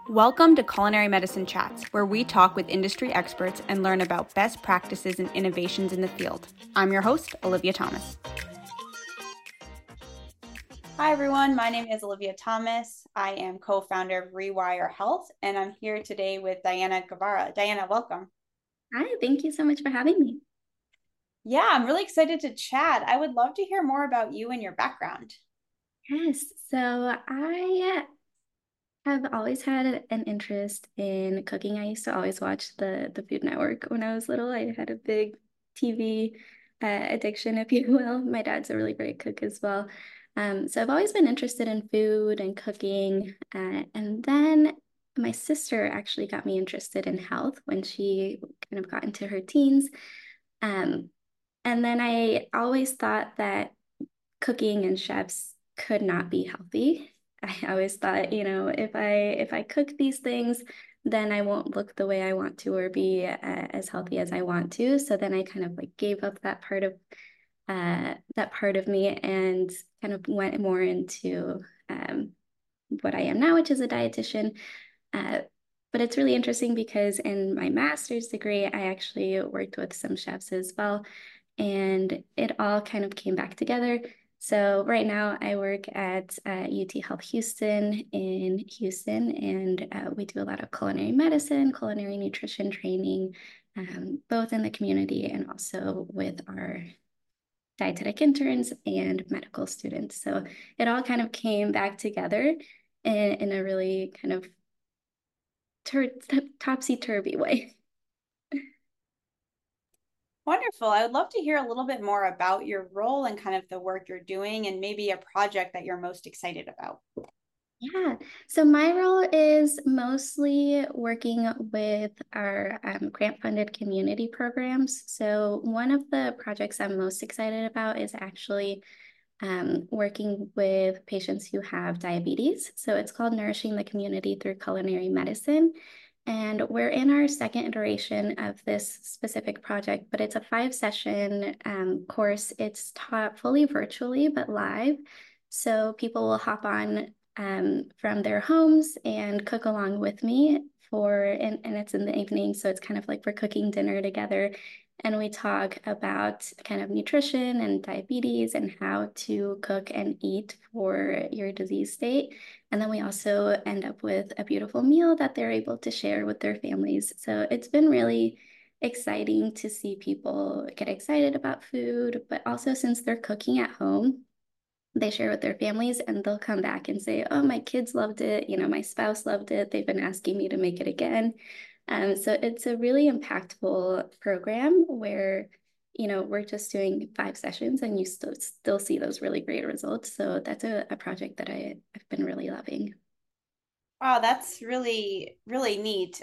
Welcome to Culinary Medicine Chats, where we talk with industry experts and learn about best practices and innovations in the field. I'm your host, Olivia Thomas. Hi, everyone. My name is Olivia Thomas. I am co-founder of Rewire Health, and I'm here today with Diana Guevara. Diana, welcome. Hi, thank you so much for having me. Yeah, I'm really excited to chat. I would love to hear more about you and your background. Yes, so I have always had an interest in cooking. I used to always watch the Food Network when I was little. I had a big TV addiction, if you will. My dad's a really great cook as well. So I've always been interested in food and cooking. And then my sister actually got me interested in health when she kind of got into her teens. Um, and then I always thought that cooking and chefs could not be healthy. I always thought, if I cook these things, then I won't look the way I want to or be as healthy as I want to. So then I kind of like gave up that part of me and kind of went more into what I am now, which is a dietitian. Uh, but it's really interesting because in my master's degree, I actually worked with some chefs as well, and it all kind of came back together. So right now I work at UT Health Houston in Houston, and we do a lot of culinary medicine, culinary nutrition training, both in the community and also with our dietetic interns and medical students. So it all kind of came back together in a really kind of topsy-turvy way. Wonderful. I would love to hear a little bit more about your role and kind of the work you're doing and maybe a project that you're most excited about. Yeah, so my role is mostly working with our grant-funded community programs. So one of the projects I'm most excited about is actually working with patients who have diabetes. So it's called Nourishing the Community Through Culinary Medicine. And we're in our second iteration of this specific project, but it's a 5 session course. It's taught fully virtually, but live. So people will hop on from their homes and cook along with me and it's in the evening. So it's kind of like we're cooking dinner together, and we talk about kind of nutrition and diabetes and how to cook and eat for your disease state. And then we also end up with a beautiful meal that they're able to share with their families. So it's been really exciting to see people get excited about food, but also since they're cooking at home, they share with their families and they'll come back and say, oh, my kids loved it. My spouse loved it. They've been asking me to make it again. So it's a really impactful program where, we're just doing 5 sessions and you still see those really great results. So that's a project that I've been really loving. Wow, that's really, really neat.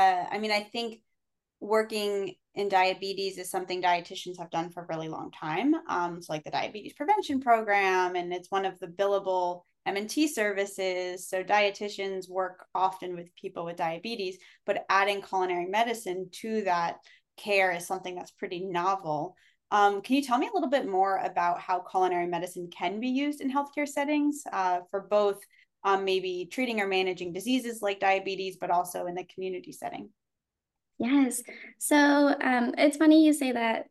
I mean, I think working in diabetes is something dietitians have done for a really long time. So like the diabetes prevention program, and it's one of the billable MNT services. So dietitians work often with people with diabetes, but adding culinary medicine to that care is something that's pretty novel. Can you tell me a little bit more about how culinary medicine can be used in healthcare settings for both maybe treating or managing diseases like diabetes, but also in the community setting? Yes. So it's funny you say that,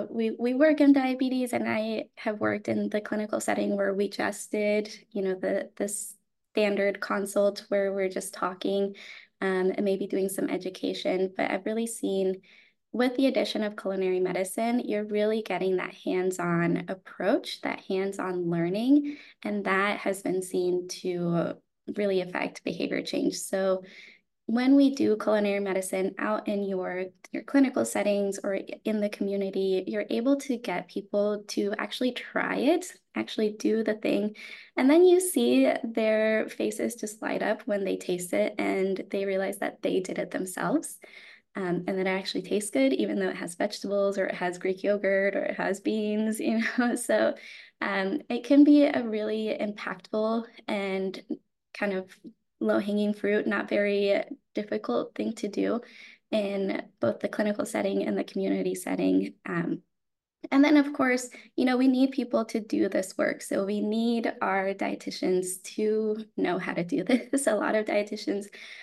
we work in diabetes, and I have worked in the clinical setting where we just did, the standard consult where we're just talking and maybe doing some education. But I've really seen with the addition of culinary medicine, you're really getting that hands-on approach, that hands-on learning, and that has been seen to really affect behavior change. So when we do culinary medicine out in your clinical settings or in the community, you're able to get people to actually try it, actually do the thing. And then you see their faces just light up when they taste it and they realize that they did it themselves. And that it actually tastes good, even though it has vegetables or it has Greek yogurt or it has beans, So it can be a really impactful and kind of low-hanging fruit, not very difficult thing to do in both the clinical setting and the community setting. And then, of course, we need people to do this work. So we need our dietitians to know how to do this. A lot of dietitians,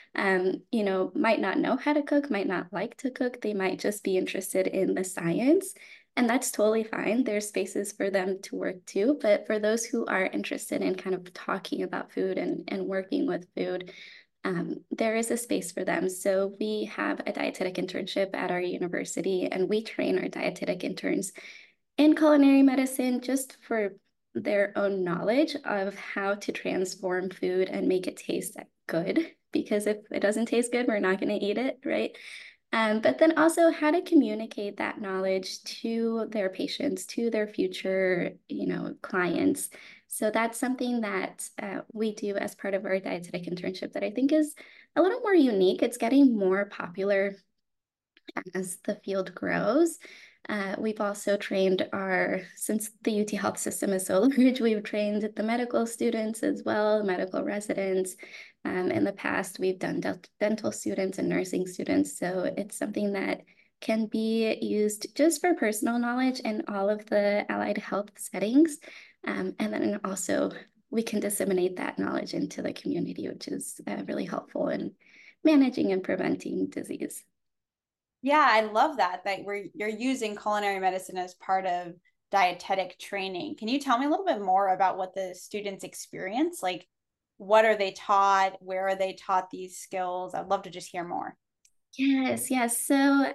might not know how to cook, might not like to cook. They might just be interested in the science. And that's totally fine. There's spaces for them to work too. But for those who are interested in kind of talking about food and working with food, there is a space for them. So we have a dietetic internship at our university, and we train our dietetic interns in culinary medicine just for their own knowledge of how to transform food and make it taste good. Because if it doesn't taste good, we're not going to eat it, right? But then also how to communicate that knowledge to their patients, to their future, clients. So that's something that we do as part of our dietetic internship that I think is a little more unique. It's getting more popular as the field grows. We've also trained since the UT Health System is so large, we've trained the medical students as well, medical residents. In the past, we've done dental students and nursing students. So it's something that can be used just for personal knowledge in all of the allied health settings. And then also we can disseminate that knowledge into the community, which is really helpful in managing and preventing disease. Yeah, I love that you're using culinary medicine as part of dietetic training. Can you tell me a little bit more about what the students experience? Like, what are they taught? Where are they taught these skills? I'd love to just hear more. Yes, yes. So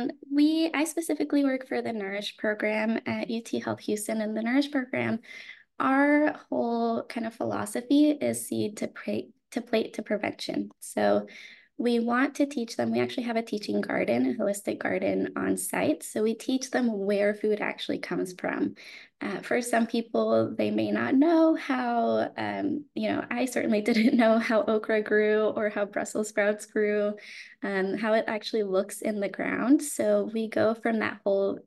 I specifically work for the Nourish program at UT Health Houston, and the Nourish program, our whole kind of philosophy is seed to plate to prevention. So we want to teach them, we actually have a teaching garden, a holistic garden on site. So we teach them where food actually comes from. For some people, they may not know how, I certainly didn't know how okra grew or how Brussels sprouts grew, how it actually looks in the ground. So we go from that whole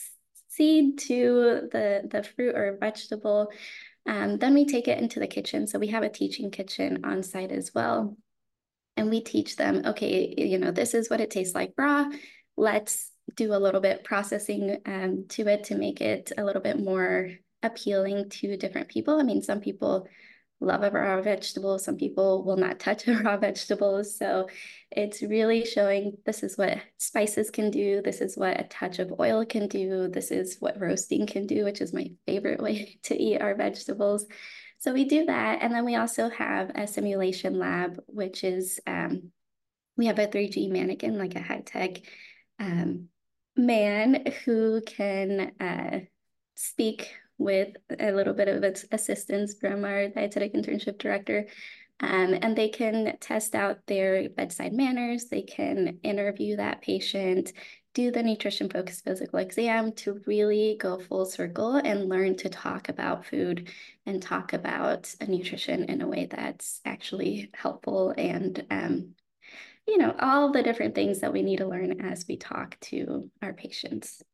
seed to the fruit or vegetable. Then we take it into the kitchen. So we have a teaching kitchen on site as well. And we teach them, okay, this is what it tastes like raw. Let's do a little bit processing to it to make it a little bit more appealing to different people. I mean, some people love a raw vegetable, some people will not touch a raw vegetable. So it's really showing this is what spices can do, this is what a touch of oil can do, this is what roasting can do, which is my favorite way to eat our vegetables. So we do that. And then we also have a simulation lab, which is we have a 3D mannequin, like a high-tech um, man who can speak with a little bit of assistance from our dietetic internship director. And they can test out their bedside manners. They can interview that patient, do the nutrition focused physical exam to really go full circle and learn to talk about food and talk about nutrition in a way that's actually helpful and all the different things that we need to learn as we talk to our patients.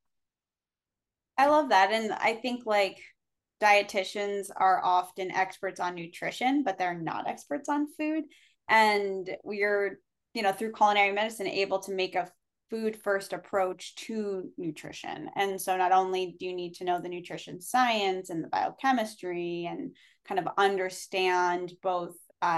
I love that. And I think like dietitians are often experts on nutrition, but they're not experts on food. And we're, through culinary medicine, able to make a food first approach to nutrition. And so not only do you need to know the nutrition science and the biochemistry and kind of understand both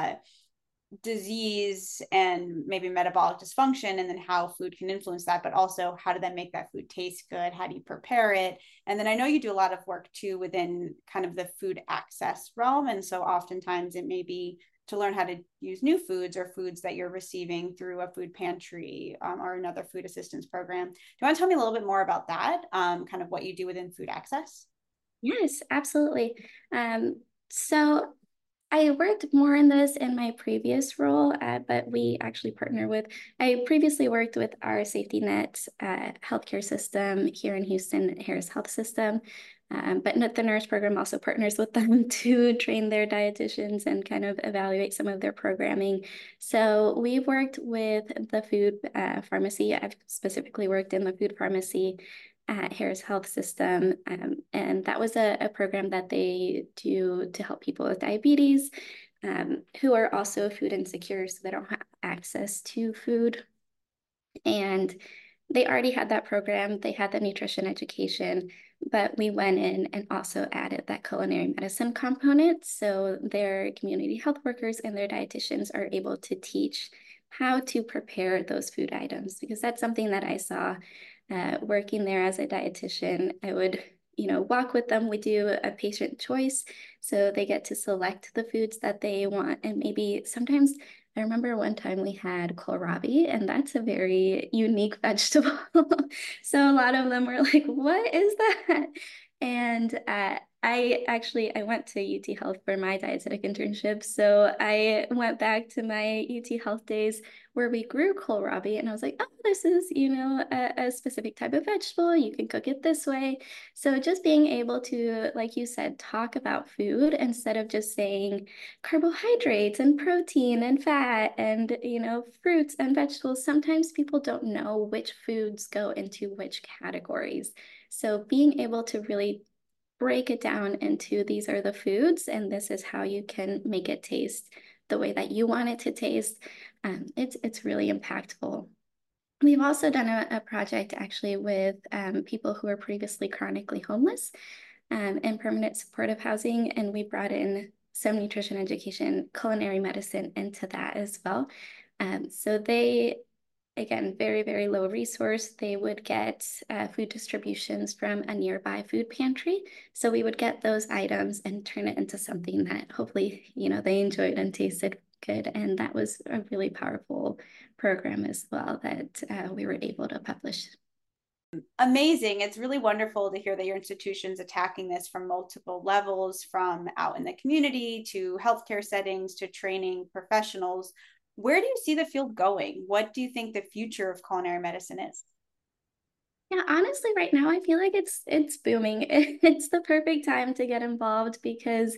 disease and maybe metabolic dysfunction and then how food can influence that, but also how do that make that food taste good, how do you prepare it, and then I know you do a lot of work too within kind of the food access realm, and so oftentimes it may be to learn how to use new foods or foods that you're receiving through a food pantry or another food assistance program. Do you want to tell me a little bit more about that, kind of what you do within food access? Yes, absolutely. So I worked more in this in my previous role, but we actually partner with, I previously worked with our safety net healthcare system here in Houston, Harris Health System. But the nurse program also partners with them to train their dietitians and kind of evaluate some of their programming. So we've worked with the food pharmacy. I've specifically worked in the food pharmacy at Harris Health System. And that was a program that they do to help people with diabetes who are also food insecure, so they don't have access to food. And they already had that program, they had the nutrition education, but we went in and also added that culinary medicine component. So their community health workers and their dietitians are able to teach how to prepare those food items, because that's something that I saw working there as a dietitian. I would, walk with them. We do a patient choice. So they get to select the foods that they want. And maybe sometimes I remember one time we had kohlrabi, and that's a very unique vegetable. So a lot of them were like, "What is that?" And I went to UT Health for my dietetic internship. So I went back to my UT Health days where we grew kohlrabi, and I was like, "Oh, this is, a specific type of vegetable. You can cook it this way." So just being able to, like you said, talk about food instead of just saying carbohydrates and protein and fat and, fruits and vegetables. Sometimes people don't know which foods go into which categories. So being able to really break it down into these are the foods and this is how you can make it taste the way that you want it to taste. It's really impactful. We've also done a project actually with people who were previously chronically homeless in permanent supportive housing, and we brought in some nutrition education, culinary medicine into that as well. So they, again, very, very low resource. They would get food distributions from a nearby food pantry. So we would get those items and turn it into something that hopefully, they enjoyed and tasted good. And that was a really powerful program as well that we were able to publish. Amazing. It's really wonderful to hear that your institution's attacking this from multiple levels, from out in the community to healthcare settings to training professionals. Where do you see the field going? What do you think the future of culinary medicine is? Yeah, honestly, right now I feel like it's booming. It's the perfect time to get involved because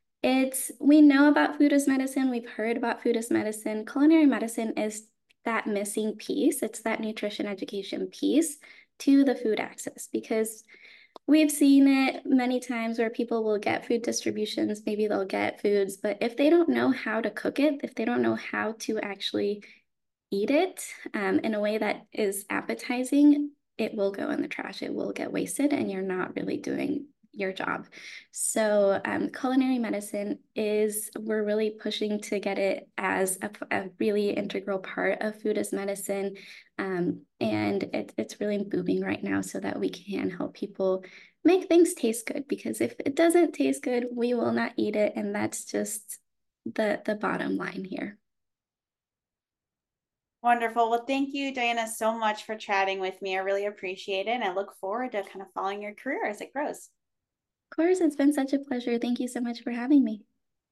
we know about food as medicine, we've heard about food as medicine. Culinary medicine is that missing piece. It's that nutrition education piece to the food access because we've seen it many times where people will get food distributions, maybe they'll get foods, but if they don't know how to cook it, if they don't know how to actually eat it in a way that is appetizing, it will go in the trash. It will get wasted, and you're not really doing your job. So, culinary medicine we're really pushing to get it as a really integral part of food as medicine. And it's really booming right now so that we can help people make things taste good. Because if it doesn't taste good, we will not eat it. And that's just the bottom line here. Wonderful. Well, thank you, Diana, so much for chatting with me. I really appreciate it. And I look forward to kind of following your career as it grows. Of course, it's been such a pleasure. Thank you so much for having me.